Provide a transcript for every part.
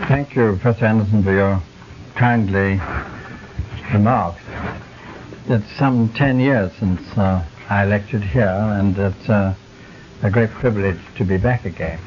Thank you, Professor Anderson, for your kindly remarks. It's some 10 years since I lectured here, and it's a great privilege to be back again.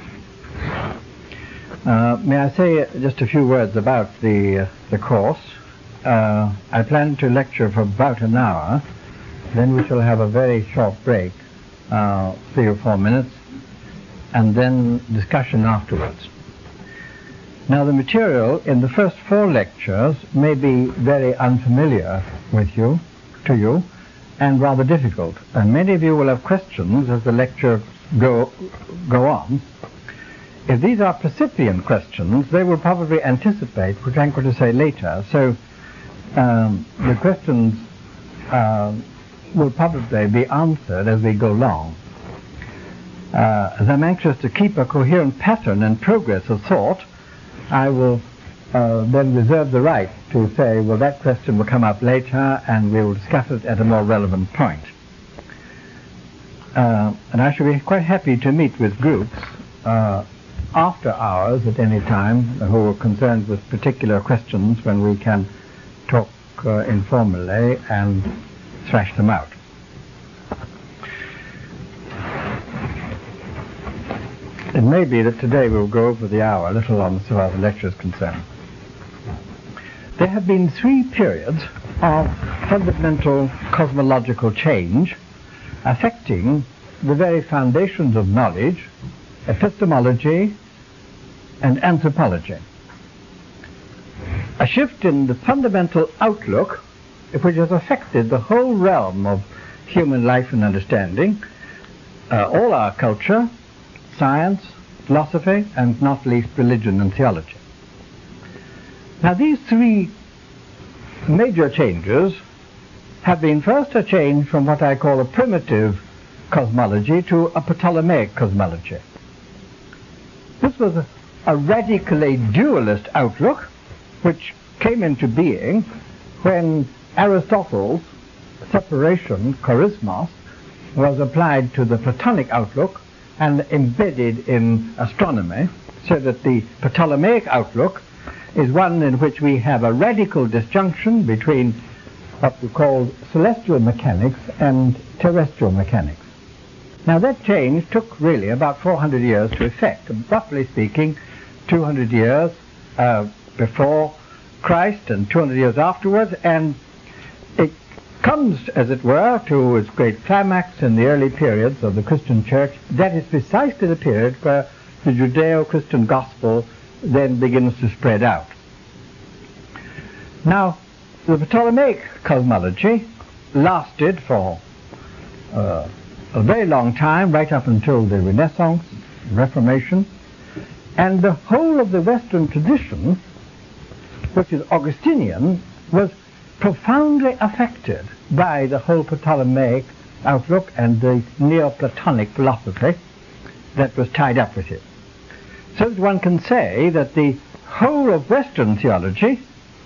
May I say just a few words about the course? I plan to lecture for about an hour, then we shall have a very short break, 3 or 4 minutes, and then discussion afterwards. Now, the material in the first 4 lectures may be very unfamiliar to you, and rather difficult. And many of you will have questions as the lecture go on. If these are precipient questions, they will probably anticipate what I'm going to say later. So the questions will probably be answered as we go along. As I'm anxious to keep a coherent pattern and progress of thought, I will then reserve the right to say, well, that question will come up later and we will discuss it at a more relevant point. And I shall be quite happy to meet with groups after hours at any time who are concerned with particular questions when we can talk informally and thrash them out. It may be that today we'll go over the hour a little on so far as the lecture is concerned. There have been 3 periods of fundamental cosmological change affecting the very foundations of knowledge, epistemology and anthropology. A shift in the fundamental outlook which has affected the whole realm of human life and understanding, all our culture, science, philosophy, and not least religion and theology. Now, these 3 major changes have been first a change from what I call a primitive cosmology to a Ptolemaic cosmology. This was a radically dualist outlook which came into being when Aristotle's separation, charismos, was applied to the Platonic outlook and embedded in astronomy, so that the Ptolemaic outlook is one in which we have a radical disjunction between what we call celestial mechanics and terrestrial mechanics. Now, that change took really about 400 years to effect, roughly speaking 200 years before Christ and 200 years afterwards, and it comes, as it were, to its great climax in the early periods of the Christian Church. That is precisely the period where the Judeo-Christian gospel then begins to spread out. Now, the Ptolemaic cosmology lasted for a very long time, right up until the Renaissance, Reformation, and the whole of the Western tradition, which is Augustinian, was profoundly affected by the whole Ptolemaic outlook and the Neoplatonic philosophy that was tied up with it. So that one can say that the whole of Western theology,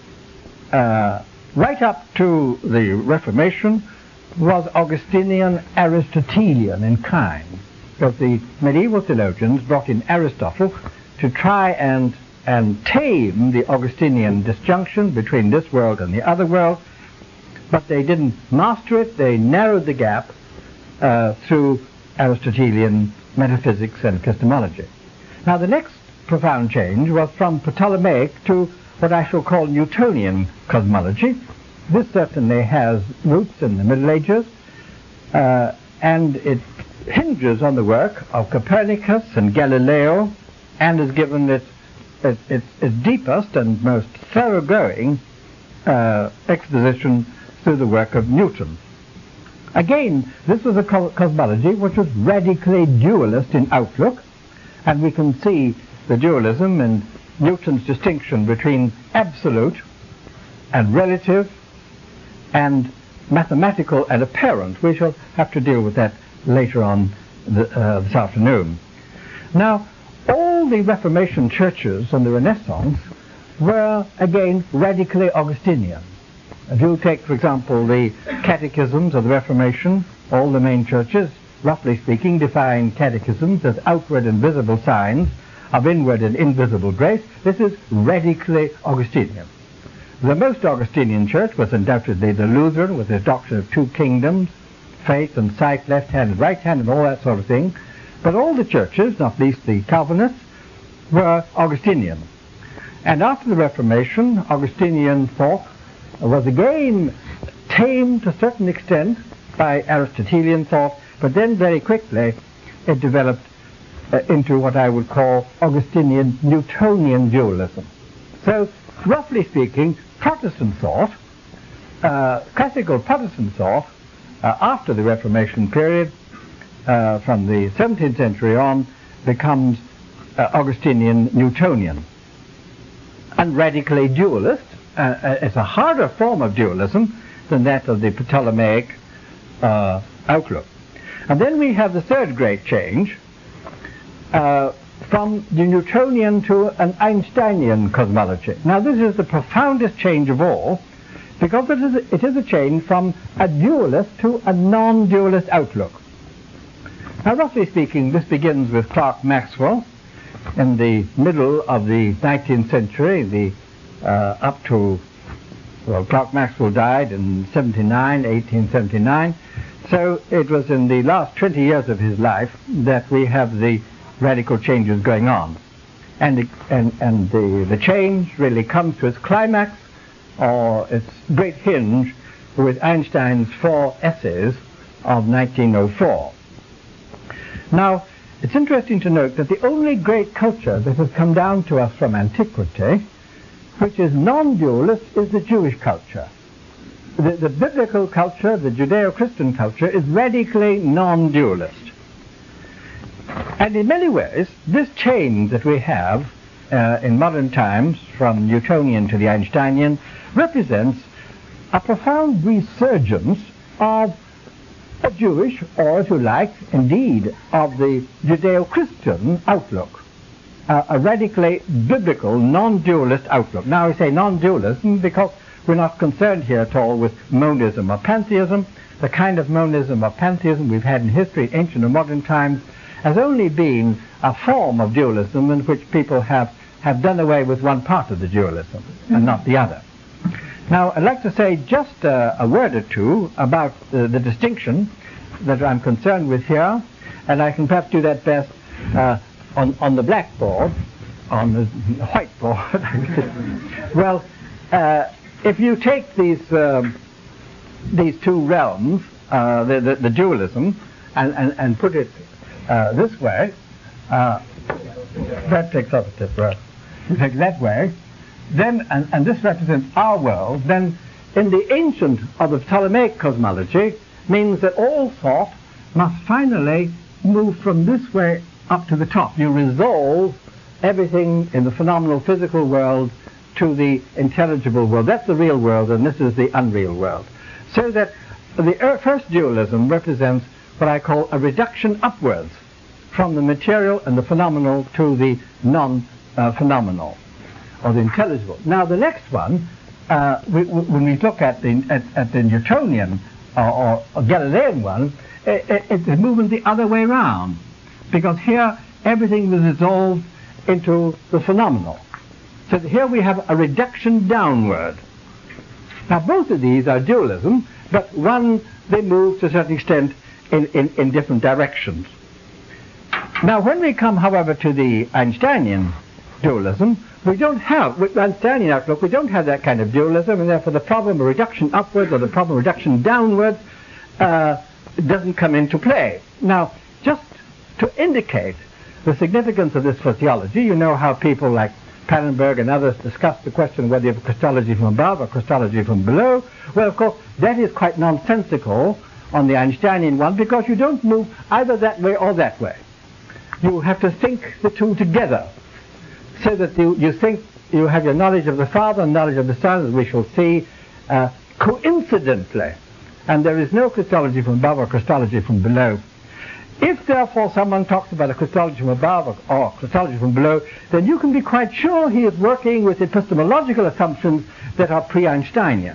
right up to the Reformation, was Augustinian Aristotelian in kind, because the medieval theologians brought in Aristotle to try and tame the Augustinian disjunction between this world and the other world, but they didn't master it. They narrowed the gap through Aristotelian metaphysics and epistemology. Now, the next profound change was from Ptolemaic to what I shall call Newtonian cosmology. This certainly has roots in the Middle Ages, and it hinges on the work of Copernicus and Galileo, and is given its deepest and most thoroughgoing exposition through the work of Newton. Again, this was a cosmology which was radically dualist in outlook, and we can see the dualism in Newton's distinction between absolute and relative and mathematical and apparent. We shall have to deal with that later on this afternoon. Now, all the Reformation churches and the Renaissance were, again, radically Augustinian. If you take, for example, the catechisms of the Reformation, all the main churches, roughly speaking, define catechisms as outward and visible signs of inward and invisible grace, this is radically Augustinian. The most Augustinian church was undoubtedly the Lutheran, with his doctrine of two kingdoms, faith and sight, left hand and right hand, and all that sort of thing. But all the churches, not least the Calvinists, were Augustinian. And after the Reformation, Augustinian thought was again tamed to a certain extent by Aristotelian thought, but then very quickly it developed into what I would call Augustinian Newtonian dualism. So, roughly speaking, Protestant thought, classical Protestant thought, after the Reformation period, from the 17th century on, becomes Augustinian Newtonian. And radically dualist. It's a harder form of dualism than that of the Ptolemaic outlook. And then we have the third great change, from the Newtonian to an Einsteinian cosmology. Now this is the profoundest change of all, because it is a change from a dualist to a non-dualist outlook. Now roughly speaking, this begins with Clerk Maxwell in the middle of the 19th century, Clerk Maxwell died in 1879, so it was in the last 20 years of his life that we have the radical changes going on. And the change really comes to its climax, or its great hinge, with Einstein's 4 essays of 1904. Now, it's interesting to note that the only great culture that has come down to us from antiquity, which is non-dualist, is the Jewish culture. The biblical culture, the Judeo-Christian culture, is radically non-dualist. And in many ways, this change that we have in modern times from Newtonian to the Einsteinian represents a profound resurgence of a Jewish, or if you like, indeed, of the Judeo-Christian outlook. A radically biblical, non-dualist outlook. Now I say non-dualism because we're not concerned here at all with monism or pantheism. The kind of monism or pantheism we've had in history, ancient and modern times, has only been a form of dualism in which people have done away with one part of the dualism and not the other. Now, I'd like to say just a word or two about the distinction that I'm concerned with here, and I can perhaps do that best on the blackboard, on the whiteboard. Well, if you take these two realms, the dualism, and put it this way, that takes opposite, right? You take that way, then, and this represents our world, then in the ancient or the Ptolemaic cosmology means that all thought must finally move from this way up to the top. You resolve everything in the phenomenal physical world to the intelligible world. That's the real world, and this is the unreal world. So that the first dualism represents what I call a reduction upwards from the material and the phenomenal to the non-phenomenal, or the intelligible. Now the next one, when we look at the Newtonian or Galilean one, it's a movement the other way around, because here everything was resolved into the phenomenal. So here we have a reduction downward. Now both of these are dualism, but they move to a certain extent in different directions. Now when we come, however, to the Einsteinian dualism, we don't have, with Einsteinian outlook, we don't have that kind of dualism, and therefore the problem of reduction upwards or the problem of reduction downwards doesn't come into play. Now, just to indicate the significance of this for theology, you know how people like Pannenberg and others discuss the question whether you have Christology from above or Christology from below. Well, of course, that is quite nonsensical on the Einsteinian one, because you don't move either that way or that way. You have to think the two together, so that you think you have your knowledge of the Father and knowledge of the Son, as we shall see, coincidentally. And there is no Christology from above or Christology from below. If, therefore, someone talks about a Christology from above or Christology from below, then you can be quite sure he is working with epistemological assumptions that are pre-Einsteinian,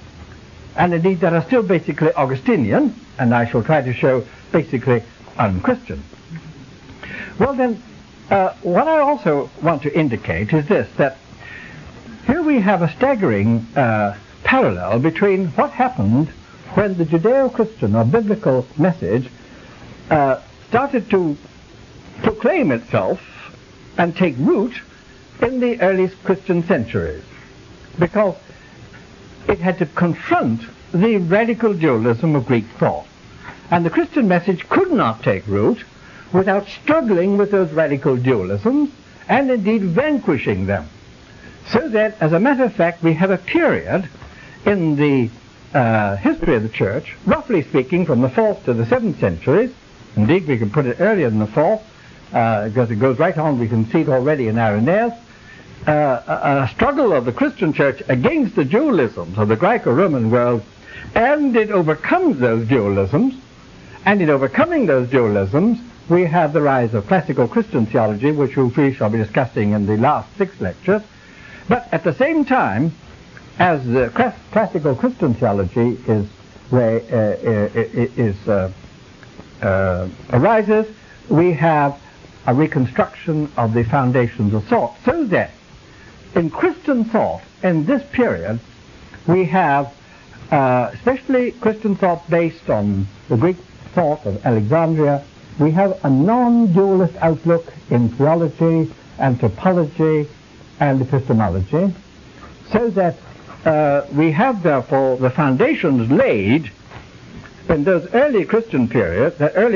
and indeed that are still basically Augustinian, and I shall try to show basically unchristian. Well then, what I also want to indicate is this, that here we have a staggering parallel between what happened when the Judeo-Christian or biblical message started to proclaim itself and take root in the early Christian centuries, because it had to confront the radical dualism of Greek thought. And the Christian message could not take root without struggling with those radical dualisms and indeed vanquishing them. So that, as a matter of fact, we have a period in the history of the Church, roughly speaking, from the 4th to the 7th centuries. Indeed, we can put it earlier than the 4th, because it goes right on. We can see it already in Irenaeus. A struggle of the Christian Church against the dualisms of the Greco-Roman world, and it overcomes those dualisms. And in overcoming those dualisms, we have the rise of classical Christian theology, which we shall be discussing in the last 6 lectures. But at the same time, as the classical Christian theology arises, we have a reconstruction of the foundations of thought, so that in Christian thought in this period we have especially Christian thought based on the Greek thought of Alexandria. We have a non-dualist outlook in theology, anthropology and epistemology, so that we have therefore the foundations laid in those early Christian period,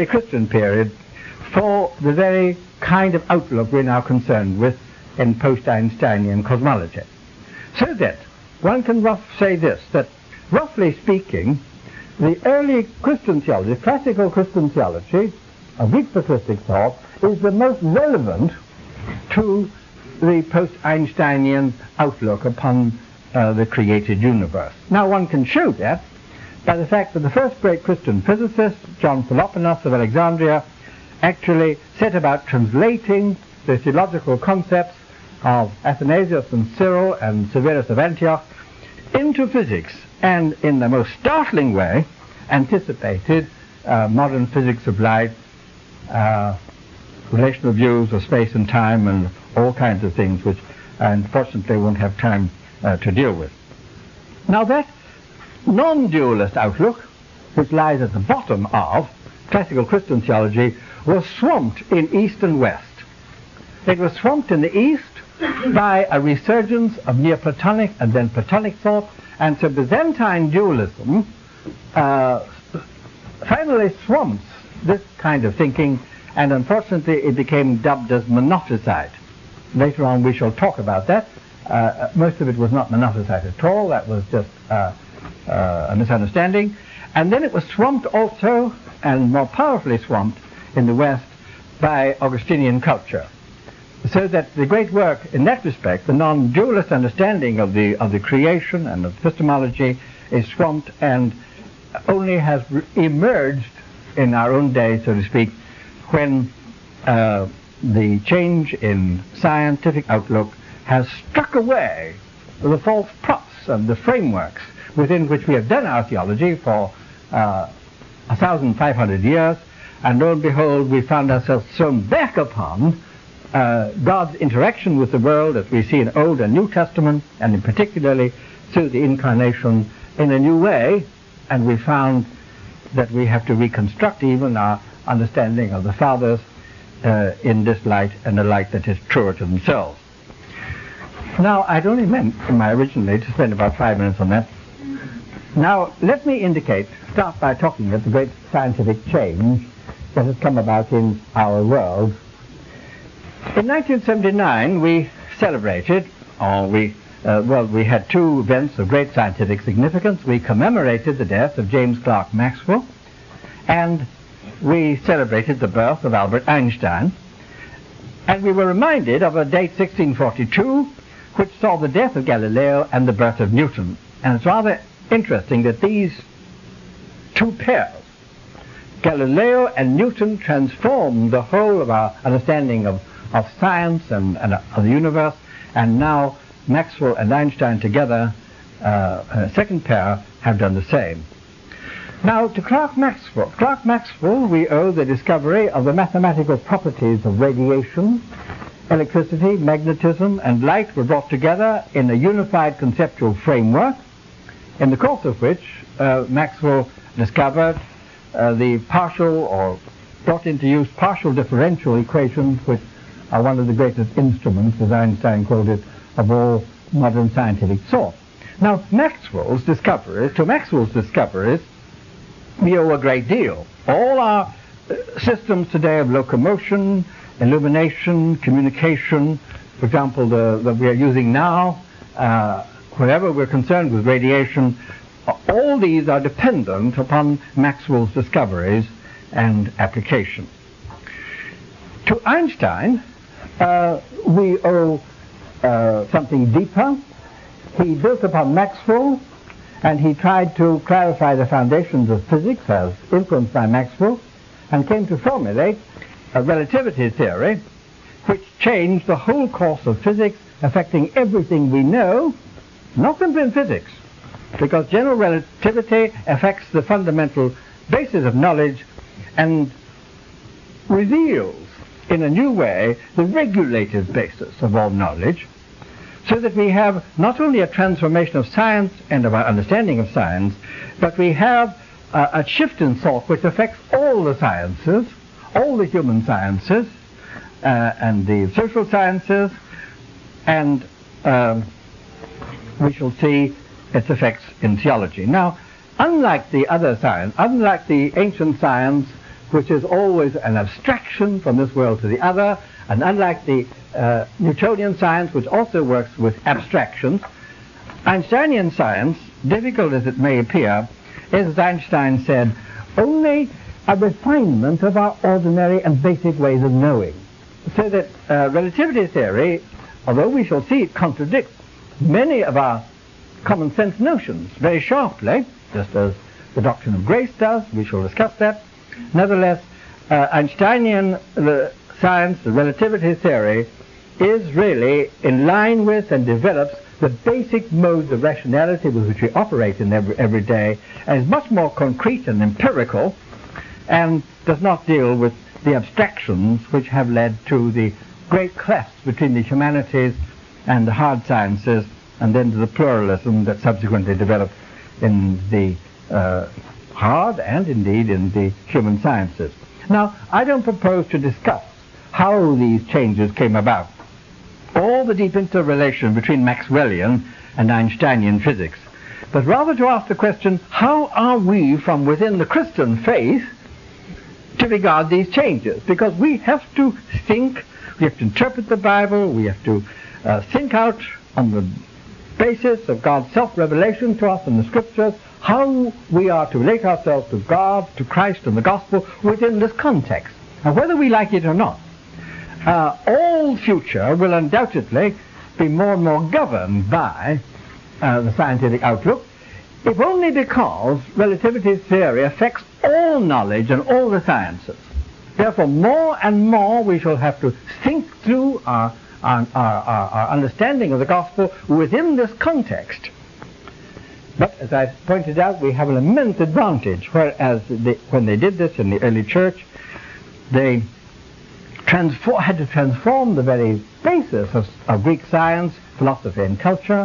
for the very kind of outlook we're now concerned with in post-Einsteinian cosmology. So that one can say this, that roughly speaking, the early Christian theology, classical Christian theology of Greek patristic thought, is the most relevant to the post-Einsteinian outlook upon the created universe. Now one can show that by the fact that the first great Christian physicist, John Philoponus of Alexandria, actually set about translating the theological concepts of Athanasius and Cyril and Severus of Antioch into physics, and in the most startling way anticipated modern physics of light, relational views of space and time, and all kinds of things which unfortunately won't have time to deal with. Now that non-dualist outlook, which lies at the bottom of classical Christian theology, was swamped in East and West. It was swamped in the East by a resurgence of Neoplatonic and then Platonic thought, and so Byzantine dualism finally swamps this kind of thinking, and unfortunately it became dubbed as Monophysite. Later on we shall talk about that. Most of it was not Monophysite at all, that was just a misunderstanding. And then it was swamped also, and more powerfully swamped in the West, by Augustinian culture. So that the great work in that respect, the non-dualist understanding of the creation and of epistemology, is swamped and only has emerged in our own day, so to speak, when the change in scientific outlook has struck away the false props and the frameworks within which we have done our theology for 1,500 years, and lo and behold, we found ourselves thrown back upon God's interaction with the world as we see in Old and New Testament, and in particularly through the Incarnation, in a new way, and we found that we have to reconstruct even our understanding of the Fathers in this light, and a light that is truer to themselves. Now, I'd only meant originally to spend about 5 minutes on that. Now, let me start by talking about the great scientific change that has come about in our world. In 1979, we celebrated, we had 2 events of great scientific significance. We commemorated the death of James Clerk Maxwell, and we celebrated the birth of Albert Einstein. And we were reminded of a date, 1642, which saw the death of Galileo and the birth of Newton. And it's rather interesting that these 2 pairs, Galileo and Newton, transformed the whole of our understanding of science and of the universe, and now Maxwell and Einstein together, a second pair, have done the same. Now, to Clerk Maxwell. Clerk Maxwell, we owe the discovery of the mathematical properties of radiation, electricity, magnetism, and light were brought together in a unified conceptual framework, in the course of which Maxwell discovered the partial, or brought into use, partial differential equations, which are one of the greatest instruments, as Einstein called it, of all modern scientific thought. Now, to Maxwell's discoveries, we owe a great deal. All our systems today of locomotion, illumination, communication, for example, that we are using now, wherever we're concerned with radiation, all these are dependent upon Maxwell's discoveries and application. To Einstein, we owe something deeper. He built upon Maxwell, and he tried to clarify the foundations of physics as influenced by Maxwell, and came to formulate a relativity theory which changed the whole course of physics, affecting everything we know, not simply in physics, because general relativity affects the fundamental basis of knowledge and reveals in a new way the regulated basis of all knowledge, so that we have not only a transformation of science and of our understanding of science, but we have a shift in thought which affects all the sciences, all the human sciences, and the social sciences, and we shall see its effects in theology. Now, unlike the other science, unlike the ancient science, which is always an abstraction from this world to the other, and unlike the Newtonian science, which also works with abstractions, Einsteinian science, difficult as it may appear, is, as Einstein said, only a refinement of our ordinary and basic ways of knowing. So that relativity theory, although we shall see it contradicts many of our common sense notions very sharply, just as the doctrine of grace does, we shall discuss that. Nevertheless, Einsteinian science, the relativity theory, is really in line with and develops the basic modes of rationality with which we operate in every day, and is much more concrete and empirical, and does not deal with the abstractions which have led to the great clefts between the humanities and the hard sciences, and then to the pluralism that subsequently developed in the hard and indeed in the human sciences. Now, I don't propose to discuss how these changes came about, all the deep interrelation between Maxwellian and Einsteinian physics, but rather to ask the question, how are we from within the Christian faith to regard these changes? Because we have to think, we have to interpret the Bible, we have to think out on the basis of God's self-revelation to us in the Scriptures, how we are to relate ourselves to God, to Christ and the Gospel within this context. And whether we like it or not, all future will undoubtedly be more and more governed by the scientific outlook, if only because relativity theory affects all knowledge and all the sciences. Therefore, more and more we shall have to think through our understanding of the gospel within this context. But as I pointed out, we have an immense advantage, whereas when they did this in the early church, they had to transform the very basis of Greek science, philosophy and culture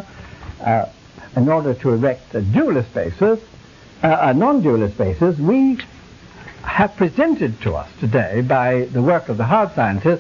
in order to erect a dualist basis, a non-dualist basis. We have presented to us today by the work of the hard scientists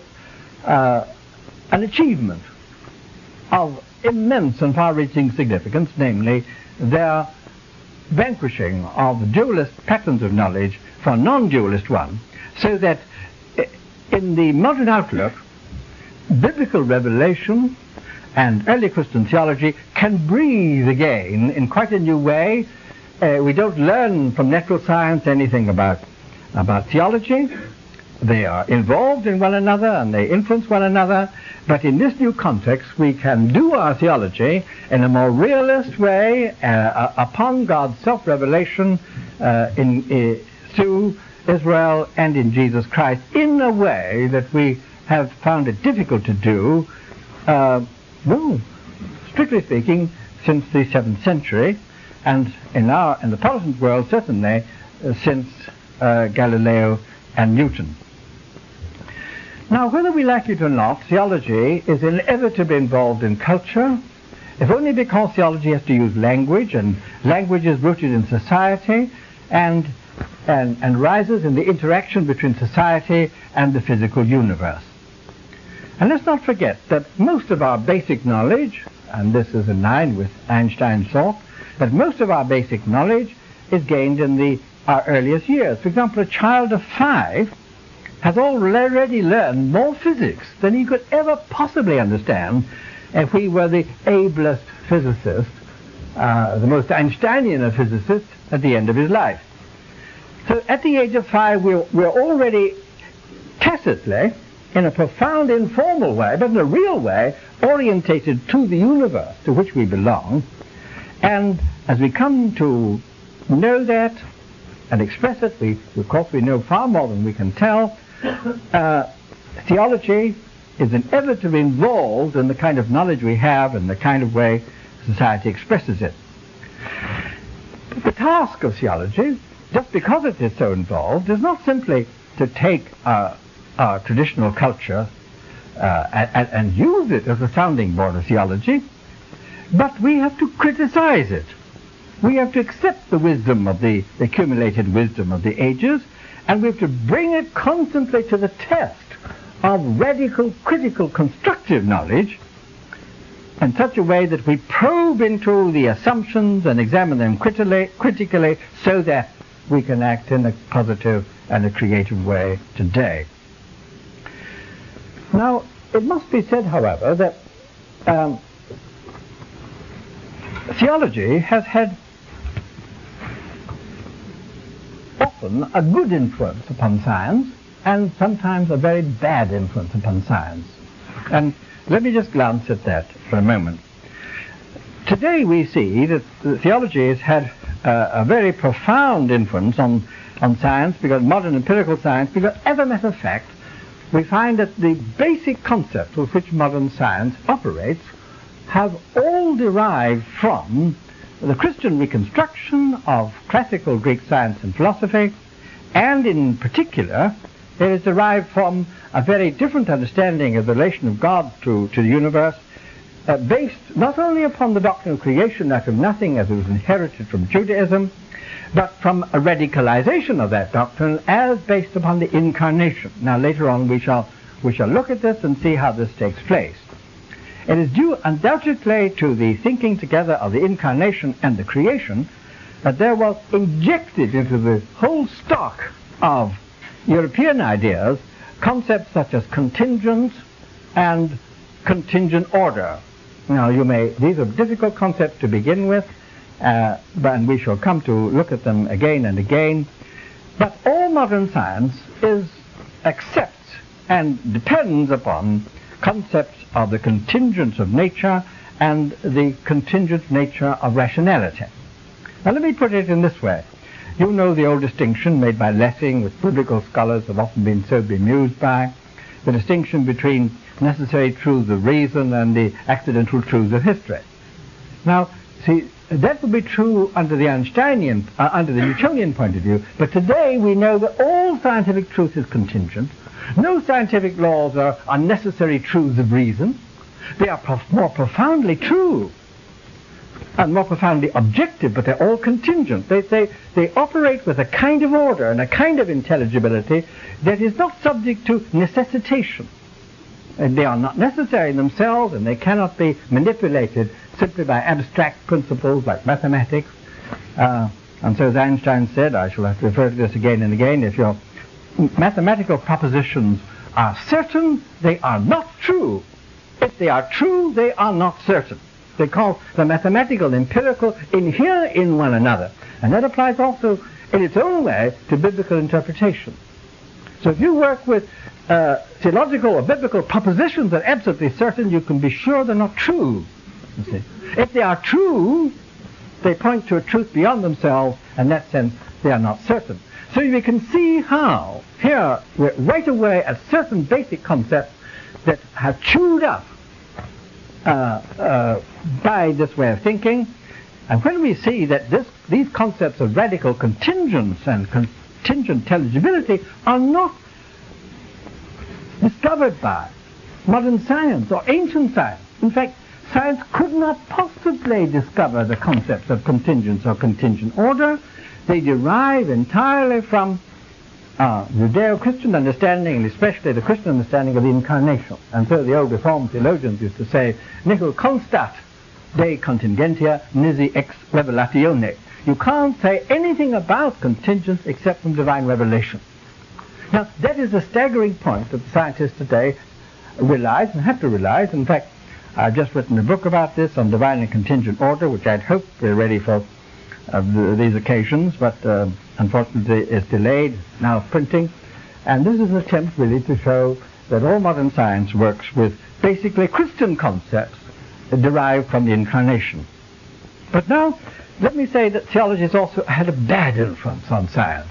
an achievement of immense and far-reaching significance, namely their vanquishing of dualist patterns of knowledge for a non-dualist one, so that in the modern outlook, biblical revelation and early Christian theology can breathe again in quite a new way. We don't learn from natural science anything about theology. They are involved in one another and they influence one another, but in this new context we can do our theology in a more realist way upon God's self-revelation through Israel and in Jesus Christ, in a way that we have found it difficult to do, strictly speaking, since the 7th century, and in the Protestant world certainly since Galileo and Newton. Now, whether we like it or not, theology is inevitably involved in culture, if only because theology has to use language, and language is rooted in society and rises in the interaction between society and the physical universe. And let's not forget that most of our basic knowledge, and this is in line with Einstein's thought, that most of our basic knowledge is gained in our earliest years. For example, a child of 5 has already learned more physics than he could ever possibly understand if he were the ablest physicist, the most Einsteinian of physicists at the end of his life. So at the age of 5, we're already tacitly, in a profound informal way, but in a real way, orientated to the universe to which we belong. And as we come to know that and express it, of course we know far more than we can tell. Theology is inevitably involved in the kind of knowledge we have and the kind of way society expresses it. But the task of theology, just because it is so involved, is not simply to take our traditional culture and use it as a sounding board of theology, but we have to criticize it. We have to accept the wisdom of the accumulated wisdom of the ages, and we have to bring it constantly to the test of radical, critical, constructive knowledge in such a way that we probe into the assumptions and examine them critically so that we can act in a positive and a creative way today. Now, it must be said, however, that theology has had often a good influence upon science and sometimes a very bad influence upon science. And let me just glance at that for a moment. Today we see that theology has had a very profound influence on science, because modern empirical science, because as a matter of fact, we find that the basic concepts with which modern science operates have all derived from the Christian reconstruction of classical Greek science and philosophy, and in particular, it is derived from a very different understanding of the relation of God to the universe, based not only upon the doctrine of creation out of nothing as it was inherited from Judaism, but from a radicalization of that doctrine as based upon the incarnation. Now later on we shall look at this and see how this takes place. It is due undoubtedly to the thinking together of the incarnation and the creation that there was injected into the whole stock of European ideas concepts such as contingent and contingent order. Now these are difficult concepts to begin with, but we shall come to look at them again and again. But all modern science accepts and depends upon concepts of the contingence of nature and the contingent nature of rationality. Now let me put it in this way. You know the old distinction made by Lessing, which biblical scholars have often been so bemused by, the distinction between necessary truths of reason and the accidental truths of history. Now, see, that would be true under the Einsteinian, under the Newtonian point of view, but today we know that all scientific truth is contingent. No scientific laws are unnecessary truths of reason. They are more profoundly true and more profoundly objective, but they're all contingent. They operate with a kind of order and a kind of intelligibility that is not subject to necessitation. And they are not necessary in themselves, and they cannot be manipulated simply by abstract principles like mathematics. And so as Einstein said, I shall have to refer to this again and again, if your mathematical propositions are certain, they are not true. If they are true, they are not certain. They call the mathematical and empirical inhere in one another. And that applies also in its own way to biblical interpretation. So if you work with theological or biblical propositions that are absolutely certain, you can be sure they're not true. You see. If they are true, they point to a truth beyond themselves, and in that sense they are not certain. So we can see how here we're right away at certain basic concepts that have chewed up by this way of thinking, And when we see that these concepts of radical contingence and contingent intelligibility are not discovered by modern science or ancient science. In fact, science could not possibly discover the concepts of contingence or contingent order. They derive entirely from Judeo-Christian understanding, and especially the Christian understanding of the incarnation. And so the old Reformed theologians used to say, nihil constat de contingentia nisi ex revelatione. You can't say anything about contingence except from divine revelation. Now, that is a staggering point that scientists today realize and have to realize. In fact, I've just written a book about this on divine and contingent order, which I'd hoped were ready for these occasions, but unfortunately it's delayed, now printing. And this is an attempt really to show that all modern science works with basically Christian concepts derived from the incarnation. But now, let me say that theology has also had a bad influence on science.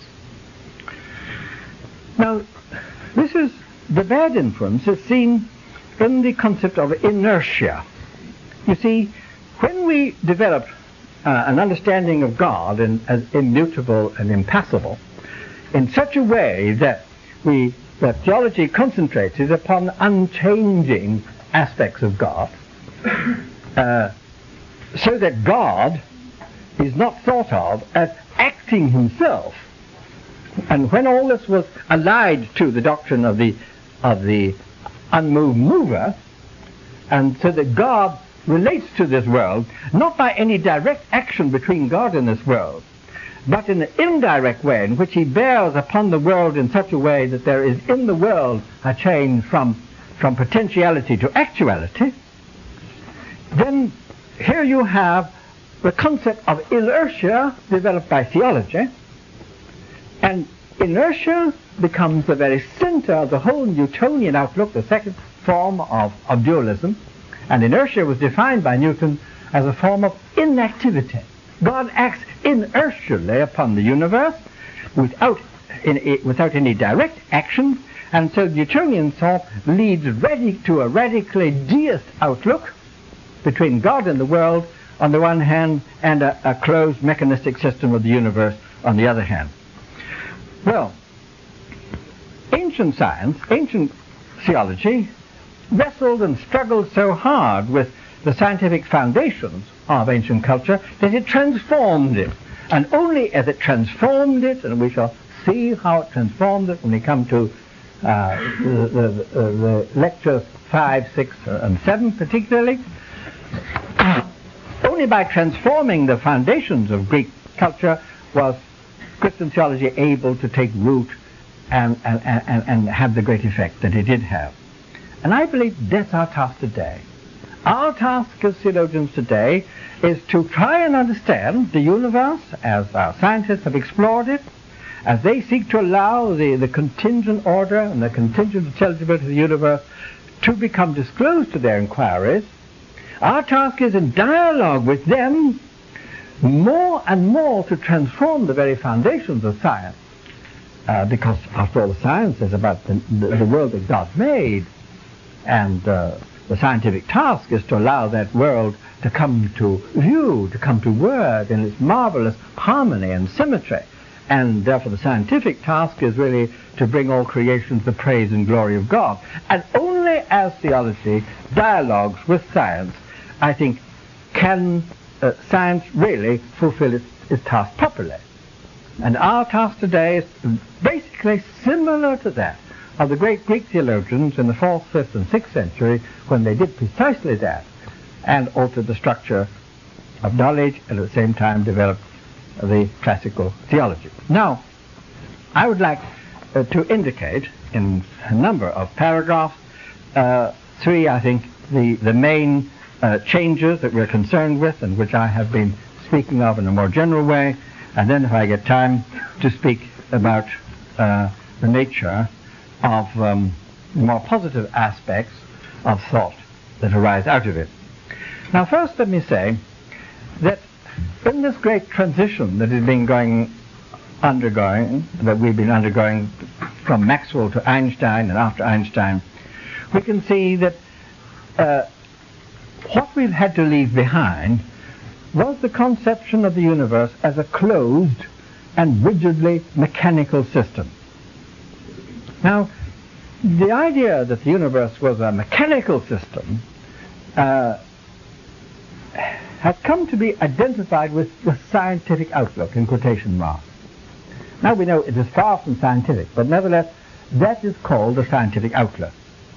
Now, the bad influence is seen in the concept of inertia. You see, when we developed an understanding of God as immutable and impassible, in such a way that theology concentrated upon unchanging aspects of God, so that God is not thought of as acting himself. And when all this was allied to the doctrine of the unmoved mover, and so that God relates to this world not by any direct action between God and this world, but in an indirect way in which he bears upon the world in such a way that there is in the world a change from potentiality to actuality, then here you have the concept of inertia developed by theology, and inertia becomes the very center of the whole Newtonian outlook, the second form of dualism. And inertia was defined by Newton as a form of inactivity. God acts inertially upon the universe without any direct action, and so Newtonian thought leads to a radically deist outlook between God and the world on the one hand and a closed mechanistic system of the universe on the other hand. Well, ancient science, ancient theology, wrestled and struggled so hard with the scientific foundations of ancient culture that it transformed it. And only as it transformed it, and we shall see how it transformed it when we come to the lectures 5, 6, and 7 particularly, only by transforming the foundations of Greek culture was Christian theology able to take root and have the great effect that it did have. And I believe that's our task today. Our task as theologians today is to try and understand the universe as our scientists have explored it, as they seek to allow the contingent order and the contingent intelligibility of the universe to become disclosed to their inquiries. Our task is in dialogue with them more and more to transform the very foundations of science, because after all, science is about the world that God made, and the scientific task is to allow that world to come to view, to come to word in its marvelous harmony and symmetry. And therefore the scientific task is really to bring all creation to the praise and glory of God. And only as theology dialogues with science, I think, can science really fulfill its task properly. And our task today is basically similar to that of the great Greek theologians in the 4th, 5th, and 6th century, when they did precisely that and altered the structure of knowledge and at the same time developed the classical theology. Now, I would like to indicate in a number of paragraphs 3, I think, the main changes that we're concerned with and which I have been speaking of in a more general way, and then if I get time to speak about the nature of more positive aspects of thought that arise out of it. Now first let me say that in this great transition that has been that we've been undergoing from Maxwell to Einstein and after Einstein, we can see that what we've had to leave behind was the conception of the universe as a closed and rigidly mechanical system. Now, the idea that the universe was a mechanical system has come to be identified with the scientific outlook, in quotation marks. Now we know it is far from scientific, but nevertheless, that is called the scientific outlook.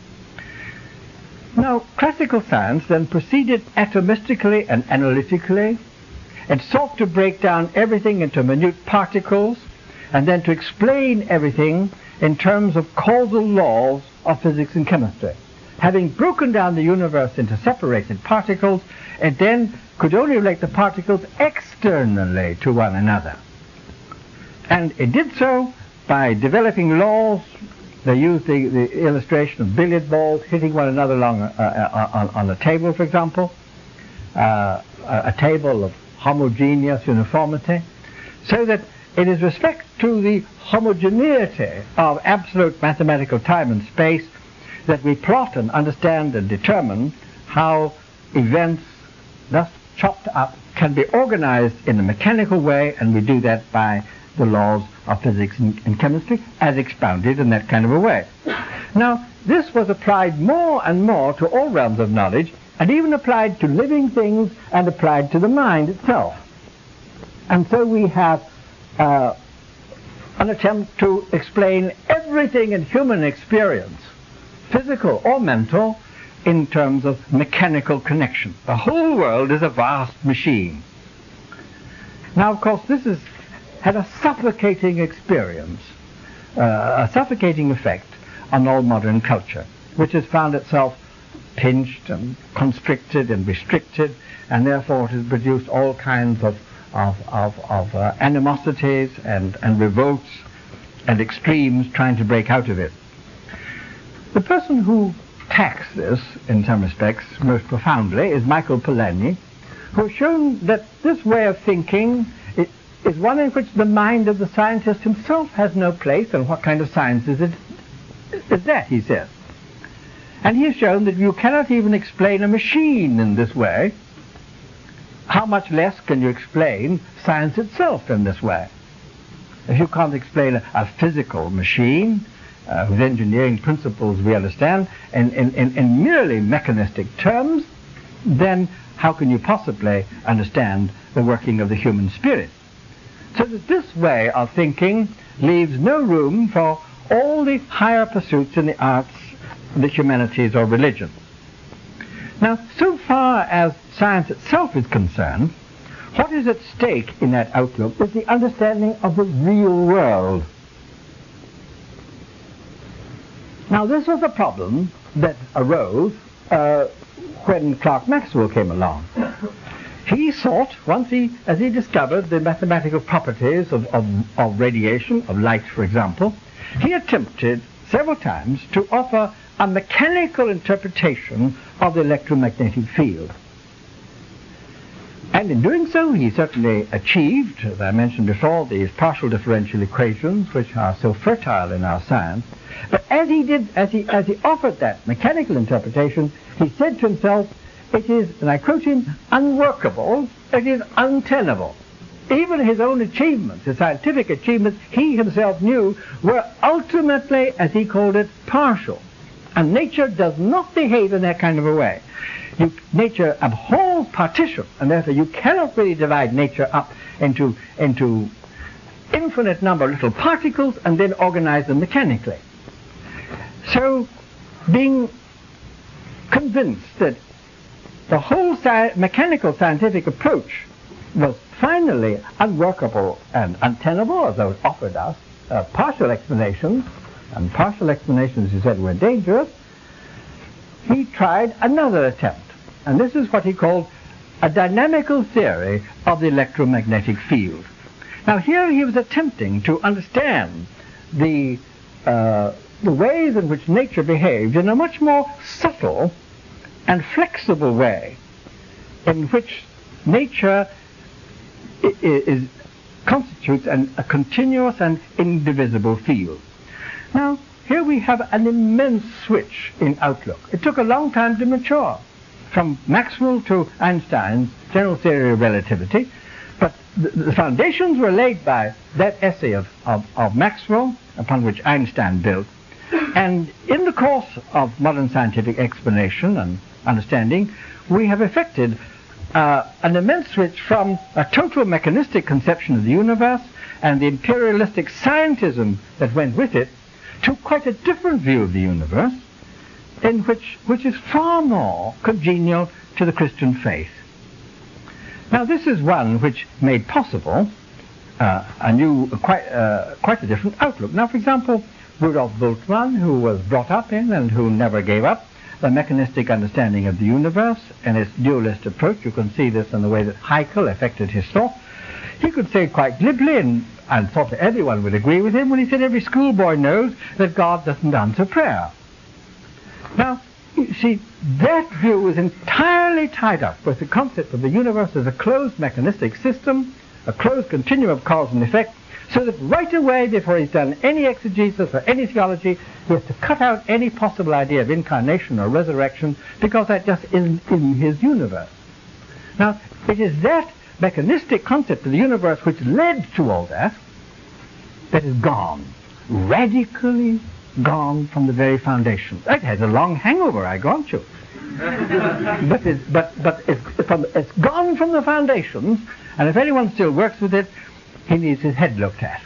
Now, classical science then proceeded atomistically and analytically. It sought to break down everything into minute particles and then to explain everything in terms of causal laws of physics and chemistry. Having broken down the universe into separated particles, it then could only relate the particles externally to one another. And it did so by developing laws. They used the illustration of billiard balls hitting one another along on a table, for example, a table of homogeneous uniformity, so that it is respect to the homogeneity of absolute mathematical time and space that we plot and understand and determine how events, thus chopped up, can be organized in a mechanical way, and we do that by the laws of physics and chemistry as expounded in that kind of a way. Now, this was applied more and more to all realms of knowledge, and even applied to living things and applied to the mind itself. And so we have an attempt to explain everything in human experience, physical or mental, in terms of mechanical connection. The whole world is a vast machine. Now, of course, this has had a suffocating experience, a suffocating effect on all modern culture, which has found itself pinched and constricted and restricted, and therefore it has produced all kinds of animosities and revolts and extremes trying to break out of it. The person who attacks this, in some respects, most profoundly, is Michael Polanyi, who has shown that this way of thinking is one in which the mind of the scientist himself has no place. And what kind of science is that, he says. And he has shown that you cannot even explain a machine in this way. How much less can you explain science itself in this way? If you can't explain a physical machine with engineering principles we understand in merely mechanistic terms, then how can you possibly understand the working of the human spirit? So that this way of thinking leaves no room for all the higher pursuits in the arts, the humanities, or religion. Now, so far as science itself is concerned, what is at stake in that outlook is the understanding of the real world. Now, this was a problem that arose when Clerk Maxwell came along. He sought, as he discovered the mathematical properties of radiation, of light, for example, he attempted several times to offer a mechanical interpretation of the electromagnetic field. And in doing so, he certainly achieved, as I mentioned before, these partial differential equations, which are so fertile in our science. But as he offered that mechanical interpretation, he said to himself, it is, and I quote him, unworkable, it is untenable. Even his own achievements, his scientific achievements, he himself knew were ultimately, as he called it, partial. And nature does not behave in that kind of a way. Nature abhors partition, and therefore you cannot really divide nature up into infinite number of little particles and then organize them mechanically. So, being convinced that the whole mechanical scientific approach was finally unworkable and untenable, as those offered us partial explanations, and partial explanations, he said, were dangerous, he tried another attempt. And this is what he called a dynamical theory of the electromagnetic field. Now, here he was attempting to understand the ways in which nature behaved in a much more subtle and flexible way, in which nature constitutes a continuous and indivisible field. Now, here we have an immense switch in outlook. It took a long time to mature. from Maxwell to Einstein's general theory of relativity. But the foundations were laid by that essay of Maxwell, upon which Einstein built. And in the course of modern scientific explanation and understanding, we have effected an immense switch from a total mechanistic conception of the universe and the imperialistic scientism that went with it to quite a different view of the universe, in which is far more congenial to the Christian faith. Now, this is one which made possible quite a different outlook. Now, for example, Rudolf Bultmann, who was brought up in and who never gave up the mechanistic understanding of the universe and its dualist approach. You can see this in the way that Haeckel affected his thought. He could say quite glibly, and I thought that everyone would agree with him, when he said every schoolboy knows that God doesn't answer prayer. Now, you see, that view is entirely tied up with the concept of the universe as a closed mechanistic system, a closed continuum of cause and effect, so that right away, before he's done any exegesis or any theology, he has to cut out any possible idea of incarnation or resurrection, because that just isn't in his universe. Now, it is that mechanistic concept of the universe which led to all that is gone, radically gone from the very foundation. It has a long hangover, I grant you. but it's gone from the foundations, and if anyone still works with it, he needs his head looked at.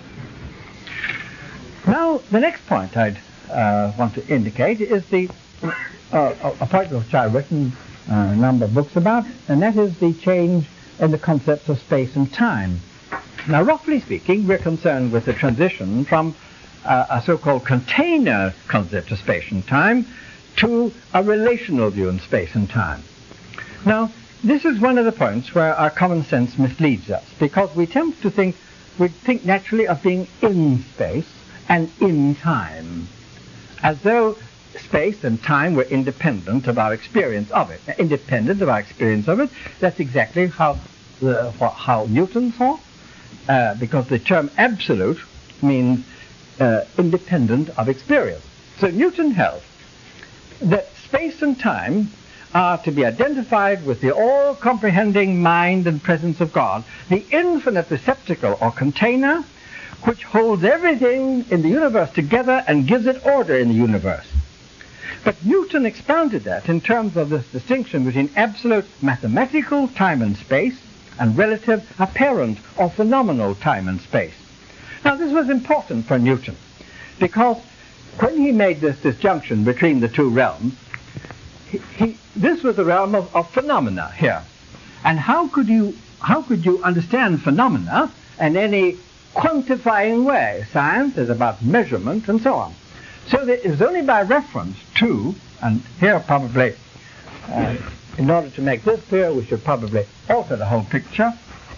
Now, the next point I'd want to indicate is a point which I've written a number of books about, and that is the change in the concepts of space and time. Now, roughly speaking, we're concerned with the transition from a so-called container concept of space and time to a relational view in space and time. Now, this is one of the points where our common sense misleads us, because we think naturally of being in space and in time, as though space and time were independent of our experience of it. Independent of our experience of it, that's exactly how Newton thought, because the term absolute means independent of experience. So Newton held that space and time are to be identified with the all-comprehending mind and presence of God, the infinite receptacle or container which holds everything in the universe together and gives it order in the universe. But Newton expounded that in terms of this distinction between absolute mathematical time and space and relative apparent or phenomenal time and space. Now, this was important for Newton, because when he made this disjunction between the two realms, this was the realm of phenomena here. And how could you understand phenomena in any quantifying way? Science is about measurement and so on. So that it was only by reference to, and here probably, in order to make this clear, we should probably alter the whole picture.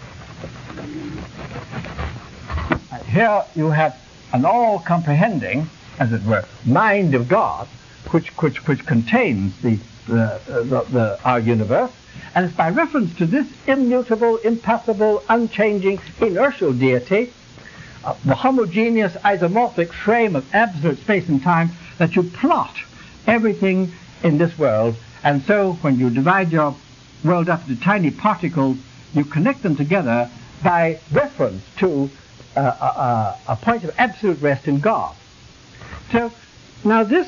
Here you have an all-comprehending, as it were, mind of God, which contains our universe, and it's by reference to this immutable, impassible, unchanging, inertial deity, the homogeneous isomorphic frame of absolute space and time, that you plot everything in this world. And so when you divide your world up into tiny particles, you connect them together by reference to a point of absolute rest in God. So now this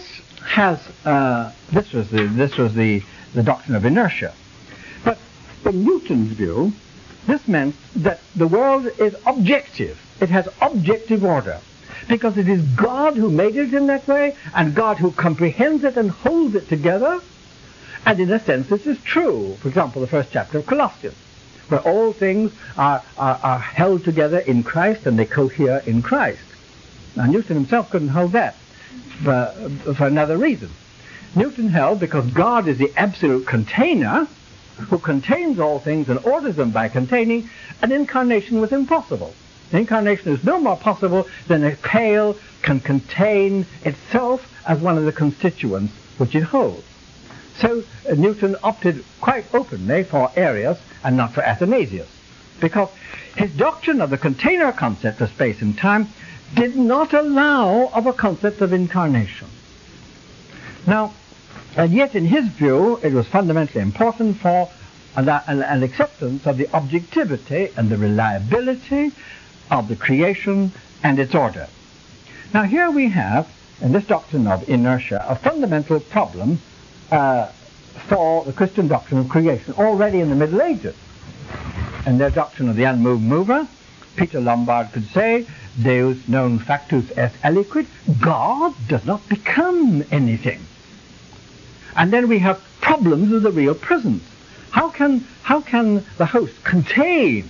was the doctrine of inertia. But in Newton's view, this meant that the world is objective. It has objective order, because it is God who made it in that way, and God who comprehends it and holds it together. And in a sense, this is true. For example, the first chapter of Colossians, where all things are held together in Christ and they cohere in Christ. Now, Newton himself couldn't hold that for another reason. Newton held, because God is the absolute container who contains all things and orders them by containing, an incarnation was impossible. The incarnation is no more possible than a pail can contain itself as one of the constituents which it holds. So Newton opted quite openly for Arius and not for Athanasius, because his doctrine of the container concept of space and time did not allow of a concept of incarnation. Now, And yet, in his view, it was fundamentally important for an acceptance of the objectivity and the reliability of the creation and its order. Now, here we have, in this doctrine of inertia, a fundamental problem for the Christian doctrine of creation already in the Middle Ages. In their doctrine of the unmoved mover, Peter Lombard could say, Deus non factus est aliquid, God does not become anything. And then we have problems of the real presence. How can the host contain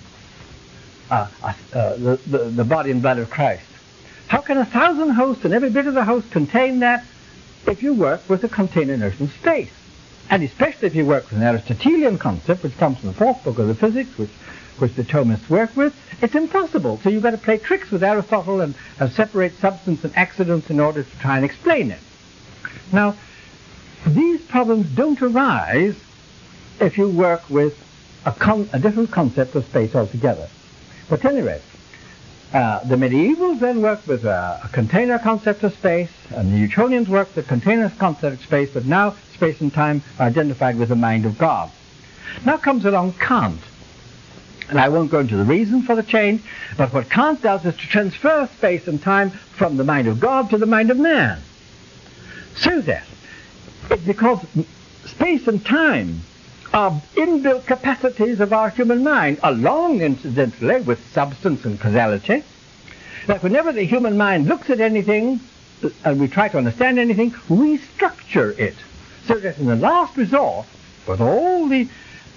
the body and blood of Christ? How can 1,000 hosts and every bit of the host contain that if you work with a container notion of space? And especially if you work with an Aristotelian concept, which comes from the fourth book of the Physics, which the Thomists work with, it's impossible. So you've got to play tricks with Aristotle and separate substance and accidents in order to try and explain it. Now, these problems don't arise if you work with a different concept of space altogether. But at any rate, the medievals then worked with a container concept of space, and the Newtonians worked with a container concept of space, but now space and time are identified with the mind of God. Now comes along Kant. And I won't go into the reason for the change, but what Kant does is to transfer space and time from the mind of God to the mind of man. So that, because space and time are inbuilt capacities of our human mind, along, incidentally, with substance and causality, that whenever the human mind looks at anything, and we try to understand anything, we structure it. So that in the last resort, with all the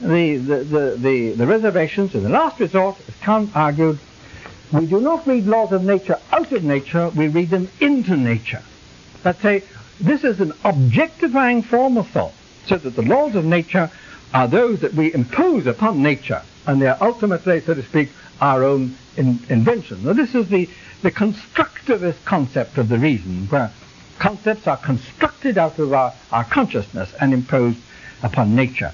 reservations, in the last resort, as Kant argued, we do not read laws of nature out of nature, we read them into nature. Let's say, this is an objectifying form of thought, so that the laws of nature are those that we impose upon nature, and they are ultimately, so to speak, our own invention. Now, this is the constructivist concept of the reason, where concepts are constructed out of our consciousness and imposed upon nature.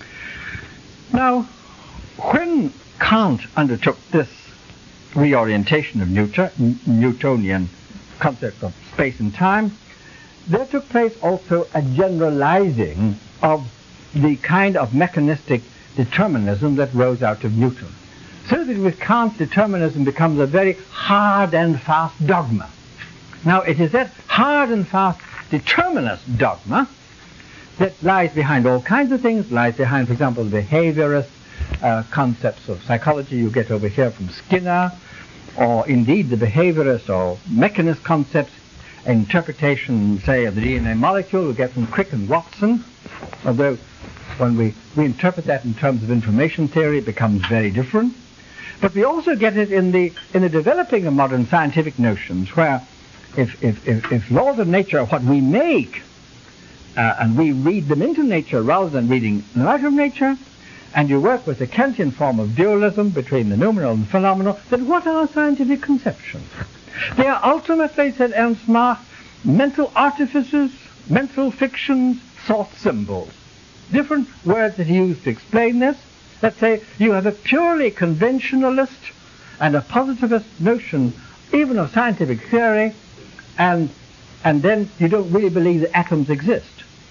Now, when Kant undertook this reorientation of Newtonian concept of space and time, there took place also a generalizing of the kind of mechanistic determinism that rose out of Newton. So that with Kant, determinism becomes a very hard and fast dogma. Now, it is that hard and fast determinist dogma that lies behind all kinds of things, lies behind, for example, behaviorist concepts of psychology you get over here from Skinner, or indeed the behaviorist or mechanist concepts, interpretation, say, of the DNA molecule we get from Crick and Watson, although when we interpret that in terms of information theory, it becomes very different. But we also get it in the developing of modern scientific notions, where if laws of nature are what we make, and we read them into nature rather than reading them out of nature, and you work with the Kantian form of dualism between the noumenal and phenomenal, then what are scientific conceptions? They are ultimately, said Ernst Mach, mental artifices, mental fictions, thought symbols. Different words that he used to explain this. Let's say you have a purely conventionalist and a positivist notion, even of scientific theory, and then you don't really believe that atoms exist.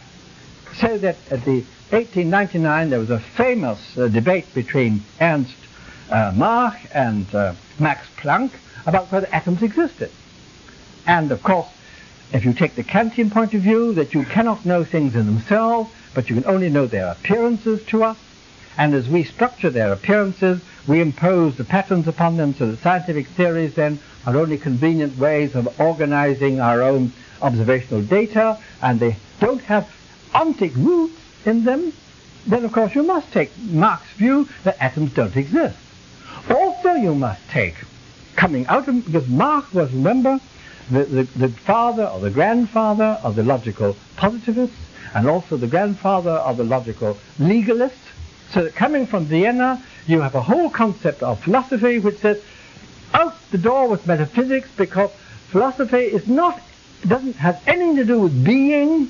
So that at the 1899 there was a famous debate between Ernst Mach and Max Planck about whether atoms existed. And of course, if you take the Kantian point of view, that you cannot know things in themselves, but you can only know their appearances to us, and as we structure their appearances, we impose the patterns upon them, so that scientific theories then are only convenient ways of organizing our own observational data, and they don't have ontic roots in them, then of course you must take Mach's view that atoms don't exist. Also you must take, coming out of, because Mach was, remember, the father or the grandfather of the logical positivists, and also the grandfather of the logical legalists, so that coming from Vienna, you have a whole concept of philosophy which says, out the door with metaphysics, because philosophy is doesn't have anything to do with being.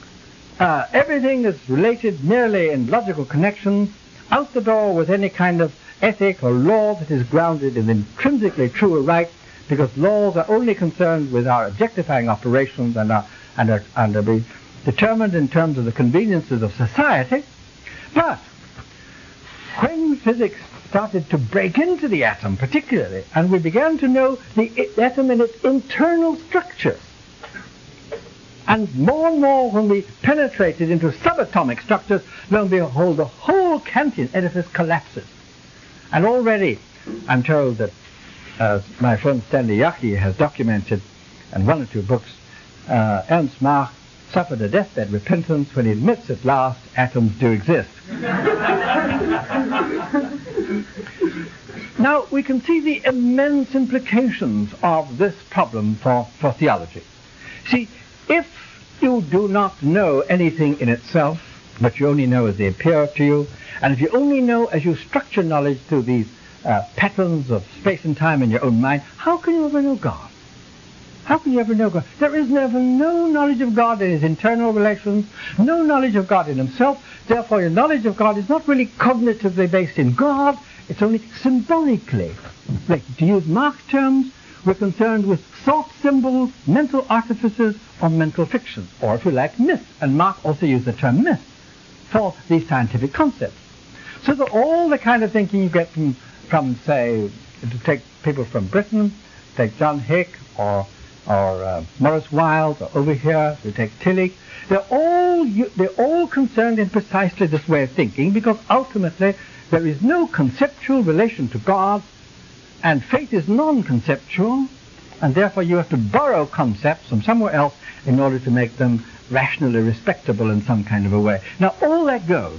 Everything is related merely in logical connections. Out the door with any kind of ethic or law that is grounded in intrinsically true or right, because laws are only concerned with our objectifying operations and determined in terms of the conveniences of society. But when physics started to break into the atom particularly, and we began to know the atom in its internal structures, and more when we penetrated into subatomic structures, lo and behold, the whole Kantian edifice collapses. And already I'm told that, as my friend Stanley Yaki has documented in one or two books, Ernst Mach suffered a deathbed repentance when he admits at last atoms do exist. Now, we can see the immense implications of this problem for theology. See, if you do not know anything in itself, but you only know as they appear to you, and if you only know as you structure knowledge through these patterns of space and time in your own mind, how can you ever know God? How can you ever know God? There is never no knowledge of God in his internal relations, no knowledge of God in himself. Therefore, your knowledge of God is not really cognitively based in God, it's only symbolically. Like, to use Mark's terms, we're concerned with thought symbols, mental artifices, or mental fictions, or if you like, myths. And Mark also used the term myth for these scientific concepts. So that all the kind of thinking you get from say, to take people from Britain, take John Hick, or Morris Wilde, or over here, you take Tillich, they're all concerned in precisely this way of thinking, because ultimately there is no conceptual relation to God, and faith is non-conceptual, and therefore you have to borrow concepts from somewhere else in order to make them rationally respectable in some kind of a way. Now all that goes.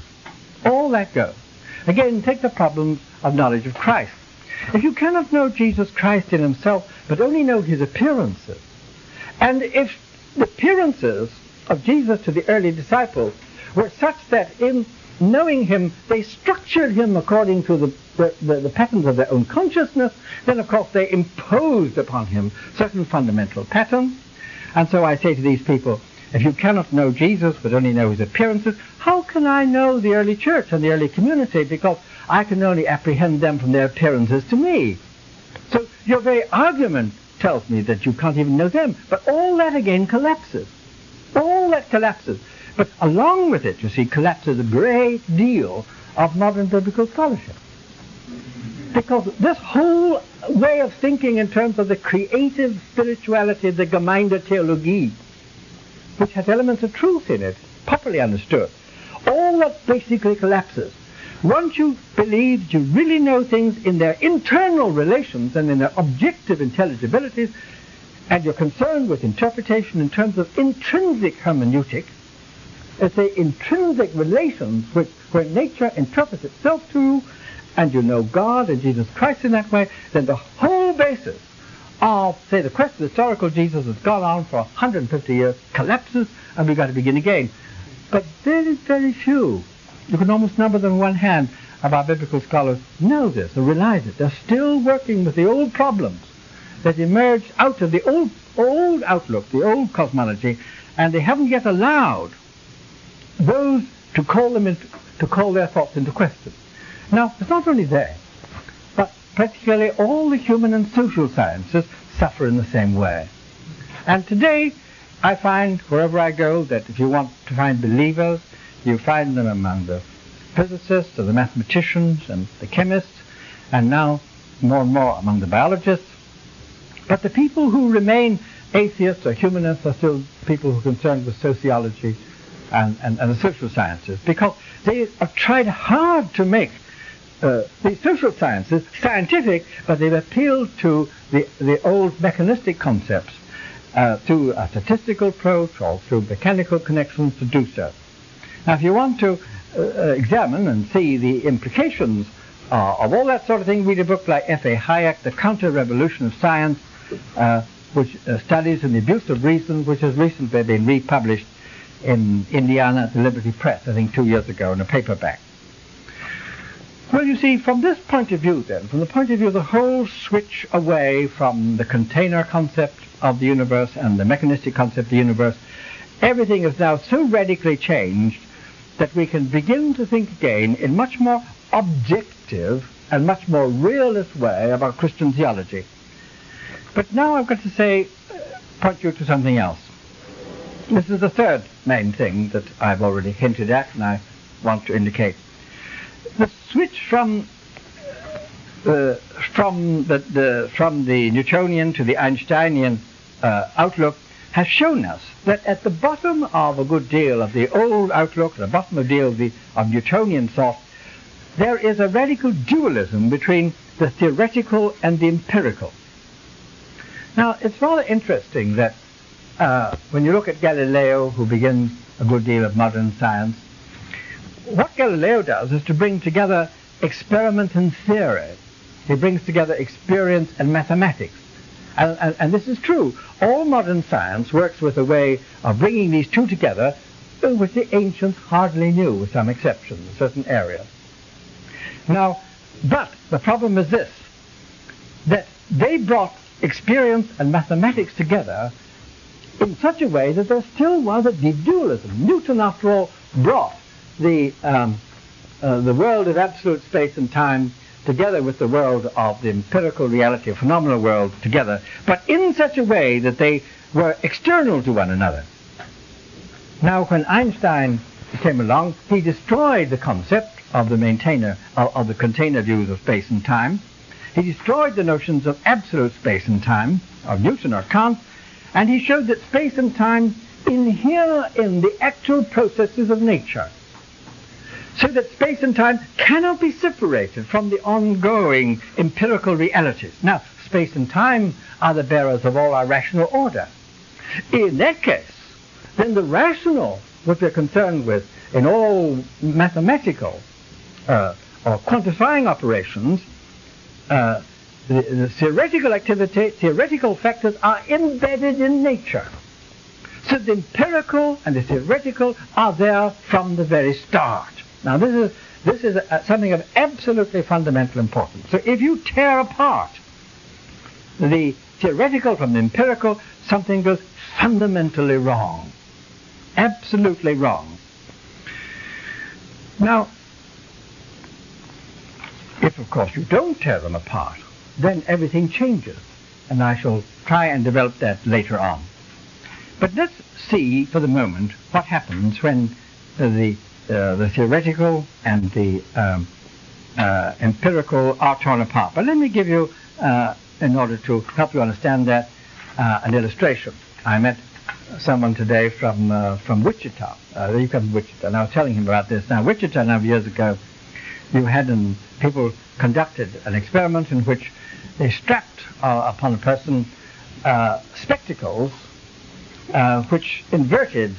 Again, take the problems of knowledge of Christ. If you cannot know Jesus Christ in himself, but only know his appearances, and if the appearances of Jesus to the early disciples were such that in knowing him, they structured him according to the patterns of their own consciousness, then of course they imposed upon him certain fundamental patterns. And so I say to these people, if you cannot know Jesus but only know his appearances, how can I know the early church and the early community? Because I can only apprehend them from their appearances to me. So your very argument tells me that you can't even know them. But all that again collapses. All that collapses. But along with it, you see, collapses a great deal of modern biblical scholarship. Because this whole way of thinking in terms of the creative spirituality, the Gemeindetheologie, which has elements of truth in it, properly understood, all that basically collapses. Once you believe that you really know things in their internal relations and in their objective intelligibilities, and you're concerned with interpretation in terms of intrinsic hermeneutic, it's the intrinsic relations where nature interprets itself to you, and you know God and Jesus Christ in that way, then the whole basis of, say, the quest of the historical Jesus has gone on for 150 years, collapses, and we've got to begin again. But very, very few, you can almost number them in one hand, of our biblical scholars know this or realize it. They're still working with the old problems that emerged out of the old outlook, the old cosmology, and they haven't yet allowed those to call their thoughts into question. Now, it's not only there, but practically all the human and social sciences suffer in the same way. And today, I find, wherever I go, that if you want to find believers, you find them among the physicists or the mathematicians and the chemists, and now more and more among the biologists. But the people who remain atheists or humanists are still people who are concerned with sociology and the social sciences, because they have tried hard to make the social sciences scientific, but they've appealed to the old mechanistic concepts through a statistical approach or through mechanical connections to do so. Now, if you want to examine and see the implications of all that sort of thing, read a book like F.A. Hayek, The Counter-Revolution of Science, which studies in the abuse of reason, which has recently been republished in Indiana at the Liberty Press, I think 2 years ago, in a paperback. Well, you see, from this point of view then, from the point of view of the whole switch away from the container concept of the universe and the mechanistic concept of the universe, everything is now so radically changed that we can begin to think again in much more objective and much more realist way about Christian theology. But now I've got to say, point you to something else. This is the third main thing that I've already hinted at and I want to indicate. The switch from the Newtonian to the Einsteinian outlook has shown us that at the bottom of a good deal of the old outlook, at the bottom of a deal of Newtonian thought, there is a radical dualism between the theoretical and the empirical. Now, it's rather interesting that when you look at Galileo, who begins a good deal of modern science, what Galileo does is to bring together experiment and theory. He brings together experience and mathematics. And this is true. All modern science works with a way of bringing these two together, which the ancients hardly knew, with some exceptions in certain areas. Now, but the problem is this, that they brought experience and mathematics together in such a way that there still was a deep dualism. Newton, after all, brought the world of absolute space and time together with the world of the empirical reality, a phenomenal world together, but in such a way that they were external to one another. Now, when Einstein came along, he destroyed the concept of the maintainer of the container views of space and time. He destroyed the notions of absolute space and time of Newton or Kant, and he showed that space and time inhere in the actual processes of nature, so that space and time cannot be separated from the ongoing empirical realities. Now, space and time are the bearers of all our rational order. In that case, then the rational, what we're concerned with in all mathematical or quantifying operations, the theoretical activity, theoretical factors are embedded in nature. So the empirical and the theoretical are there from the very start. Now this is something of absolutely fundamental importance. So if you tear apart the theoretical from the empirical, something goes fundamentally wrong. Absolutely wrong. Now, if of course you don't tear them apart, then everything changes. And I shall try and develop that later on. But let's see for the moment what happens when the theoretical and the empirical are torn apart. But let me give you, in order to help you understand that, an illustration. I met someone today from Wichita. He comes from Wichita, and I was telling him about this. Now, Wichita, a number of years ago, people conducted an experiment in which they strapped upon a person spectacles which inverted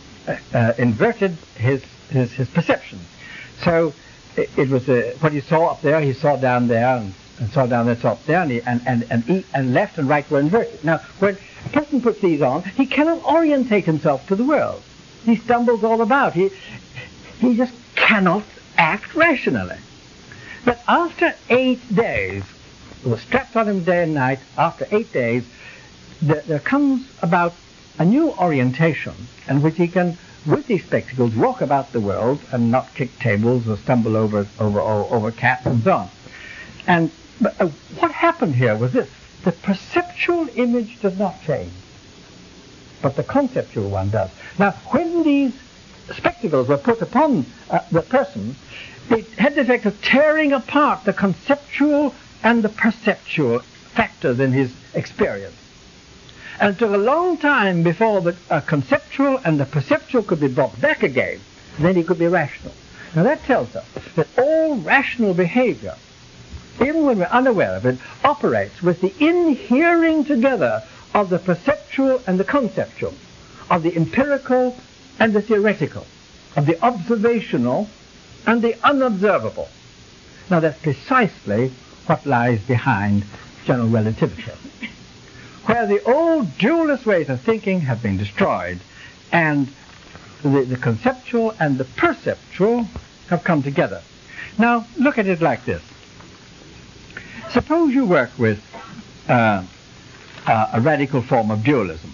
his perception. So it was what he saw up there, he saw down there, and saw down there, saw up there, and left and right were inverted. Now, when a person puts these on, he cannot orientate himself to the world. He stumbles all about. He just cannot act rationally. But after 8 days, it was strapped on him day and night, after 8 days, there comes about a new orientation in which he can, with these spectacles, walk about the world and not kick tables or stumble over cats and so on. But what happened here was this. The perceptual image does not change, but the conceptual one does. Now, when these spectacles were put upon the person, it had the effect of tearing apart the conceptual and the perceptual factors in his experience. And it took a long time before the conceptual and the perceptual could be brought back again. Then he could be rational. Now that tells us that all rational behavior, even when we're unaware of it, operates with the inhering together of the perceptual and the conceptual, of the empirical and the theoretical, of the observational and the unobservable. Now that's precisely what lies behind general relativity, where the old dualist ways of thinking have been destroyed and the conceptual and the perceptual have come together. Now look at it like this. Suppose you work with a radical form of dualism.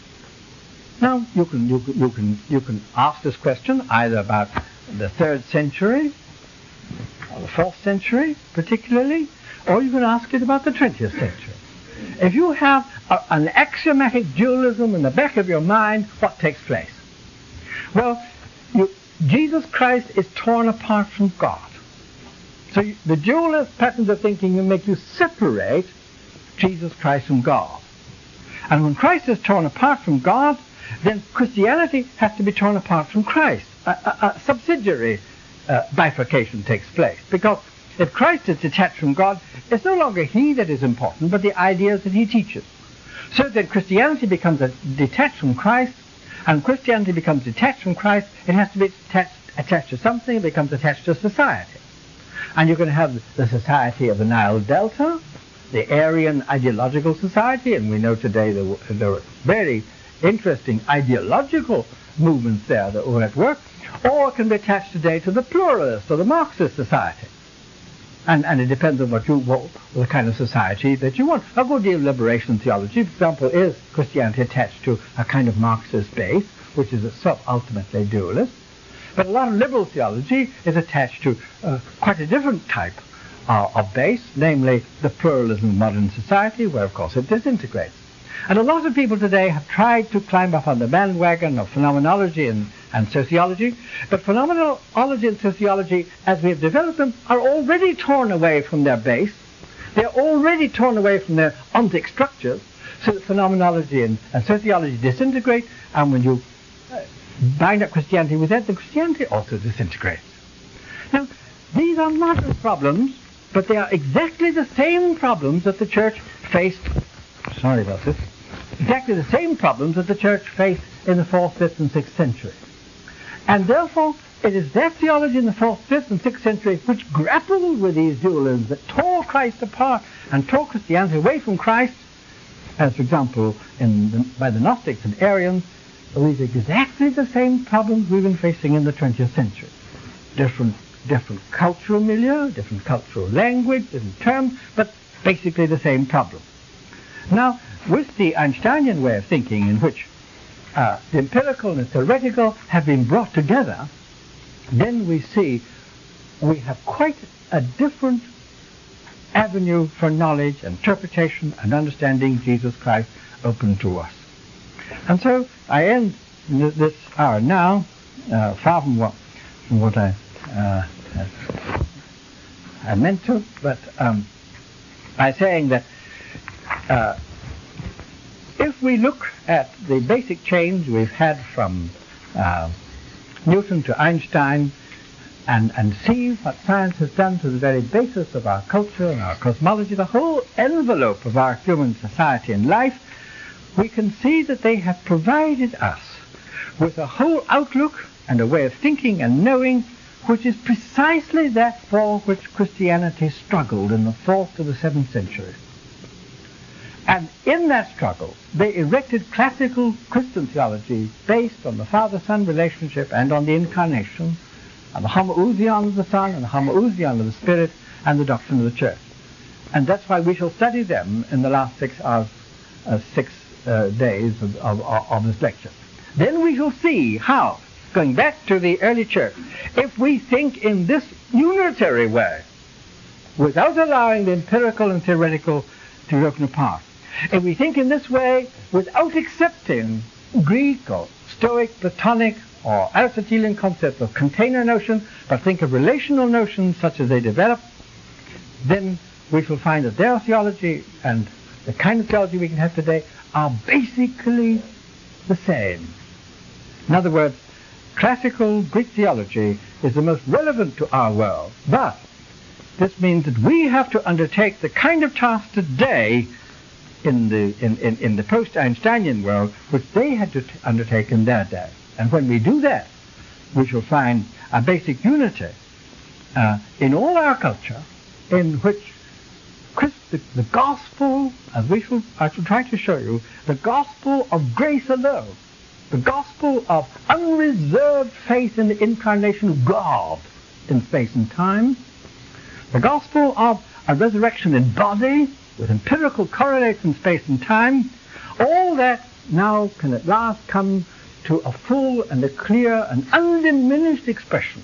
Now you can ask this question either about the 3rd century or the 4th century particularly, or you can ask it about the 20th century. If you have an axiomatic dualism in the back of your mind, what takes place? Well, Jesus Christ is torn apart from God. So the dualist patterns of thinking will make you separate Jesus Christ from God. And when Christ is torn apart from God, then Christianity has to be torn apart from Christ. A subsidiary bifurcation takes place. Because if Christ is detached from God, it's no longer he that is important, but the ideas that he teaches. So that Christianity becomes detached from Christ, and Christianity becomes detached from Christ, it has to be attached to something, it becomes attached to society. And you're going to have the society of the Nile Delta, the Aryan ideological society, and we know today there are very interesting ideological movements there that were at work, or it can be attached today to the pluralist or the Marxist society. And it depends on what the kind of society that you want. A good deal of liberation theology, for example, is Christianity attached to a kind of Marxist base, which is itself ultimately dualist. But a lot of liberal theology is attached to quite a different type of base, namely the pluralism of modern society, where, of course, it disintegrates. And a lot of people today have tried to climb up on the bandwagon of phenomenology and sociology, but phenomenology and sociology, as we have developed them, are already torn away from their base. They're already torn away from their ontic structures, so that phenomenology and sociology disintegrate, and when you bind up Christianity with that, then Christianity also disintegrates. Now, these are modern problems, but they are exactly the same problems that the church faced. Sorry about this. Exactly the same problems that the church faced in the 4th, 5th, and 6th century. And therefore, it is that theology in the 4th, 5th, and 6th century which grappled with these dualisms, that tore Christ apart and tore Christianity away from Christ, as, for example, by the Gnostics and Arians. These are exactly the same problems we've been facing in the 20th century. Different cultural milieu, different cultural language, different terms, but basically the same problem. Now, with the Einsteinian way of thinking, in which the empirical and the theoretical have been brought together, then we see we have quite a different avenue for knowledge, interpretation, and understanding Jesus Christ open to us. And so I end this hour now, far from what I meant to, but by saying that if we look at the basic change we've had from Newton to Einstein and see what science has done to the very basis of our culture and our cosmology, the whole envelope of our human society and life, we can see that they have provided us with a whole outlook and a way of thinking and knowing which is precisely that for which Christianity struggled in the 4th to the 7th century. And in that struggle, they erected classical Christian theology based on the Father-Son relationship and on the Incarnation, and the homoousion of the Son and the homoousion of the Spirit, and the doctrine of the Church. And that's why we shall study them in the last 6 days of this lecture. Then we shall see how, going back to the early church, if we think in this unitary way, without allowing the empirical and theoretical to be broken apart, if we think in this way without accepting Greek or Stoic, Platonic, or Aristotelian concepts of container notions, but think of relational notions such as they develop, then we shall find that their theology and the kind of theology we can have today are basically the same. In other words, classical Greek theology is the most relevant to our world, but this means that we have to undertake the kind of task today in the post-Einsteinian world which they had to undertake in their day. And when we do that, we shall find a basic unity in all our culture, in which the gospel, as I shall try to show you, the gospel of grace alone, the gospel of unreserved faith in the incarnation of God in space and time, the gospel of a resurrection in body with empirical correlates in space and time, all that now can at last come to a full and a clear and undiminished expression.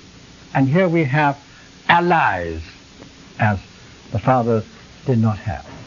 And here we have allies, as the fathers did not have.